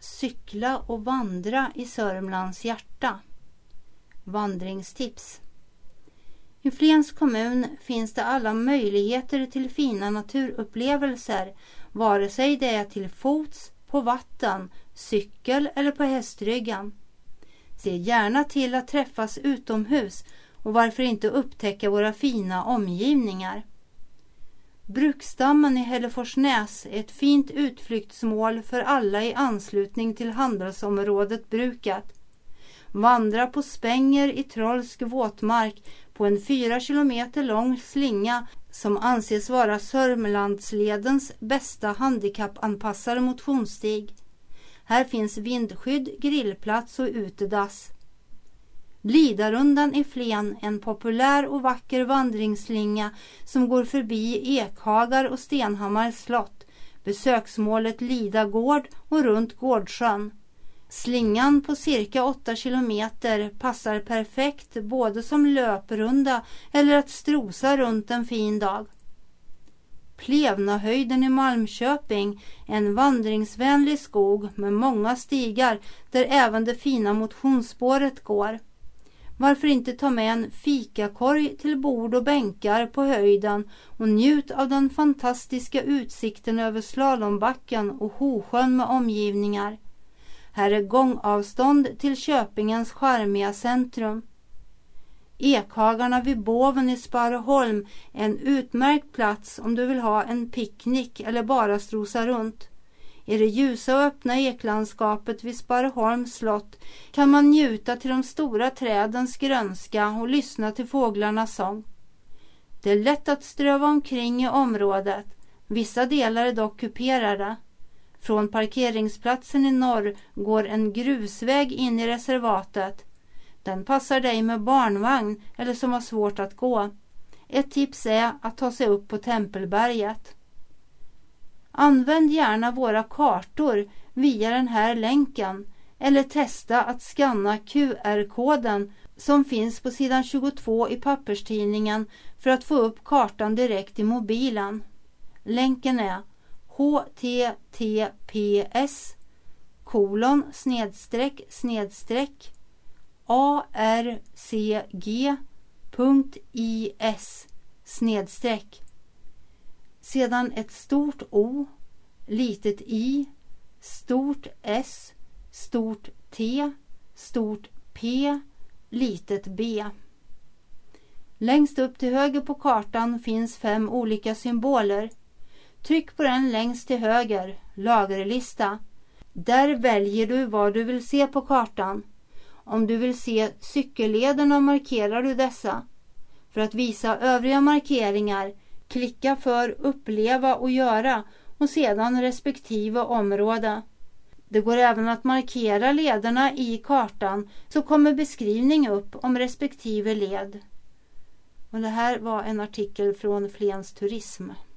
cykla och vandra i Sörmlands hjärta. Vandringstips. I Flens kommun finns det alla möjligheter till fina naturupplevelser, vare sig det är till fots, på vatten, cykel eller på hästryggan. Se gärna till att träffas utomhus och varför inte upptäcka våra fina omgivningar. Bruksdammen i Hälleforsnäs är ett fint utflyktsmål för alla i anslutning till handelsområdet Brukat. Vandra på Spänger i Trollsk våtmark på en 4 kilometer lång slinga som anses vara Sörmlandsledens bästa handikappanpassade motionsstig. Här finns vindskydd, grillplats och utedass. Lidarundan i Flen, en populär och vacker vandringsslinga som går förbi Ekhagar och Stenhammars slott, besöksmålet Lida gård och runt Gårdsjön. Slingan på cirka 8 kilometer passar perfekt både som löprunda eller att strosa runt en fin dag. Plevnahöjden i Malmköping, en vandringsvänlig skog med många stigar där även det fina motionsspåret går. Varför inte ta med en fikakorg till bord och bänkar på höjden och njut av den fantastiska utsikten över Slalombacken och Hosjön med omgivningar. Här är gångavstånd till Köpingens charmiga centrum. Ekhagarna vid Boven i Sparreholm är en utmärkt plats om du vill ha en picknick eller bara strosa runt. I det ljusa och öppna eklandskapet vid Sparreholms slott kan man njuta till de stora trädens grönska och lyssna till fåglarnas sång. Det är lätt att ströva omkring i området. Vissa delar är dock kuperade. Från parkeringsplatsen i norr går en grusväg in i reservatet. Den passar dig med barnvagn eller som har svårt att gå. Ett tips är att ta sig upp på Tempelberget. Använd gärna våra kartor via den här länken eller testa att skanna QR-koden som finns på sidan 22 i papperstidningen för att få upp kartan direkt i mobilen. Länken är https://arcg.is/ sedan ett stort O, litet I, stort S, stort T, stort P, litet B. Längst upp till höger på kartan finns 5 olika symboler. Tryck på den längst till höger, lagerlista. Där väljer du vad du vill se på kartan. Om du vill se cykellederna markerar du dessa. För att visa övriga markeringar, klicka för uppleva och göra och sedan respektive område. Det går även att markera lederna i kartan så kommer beskrivning upp om respektive led. Och det här var en artikel från Flens Turism.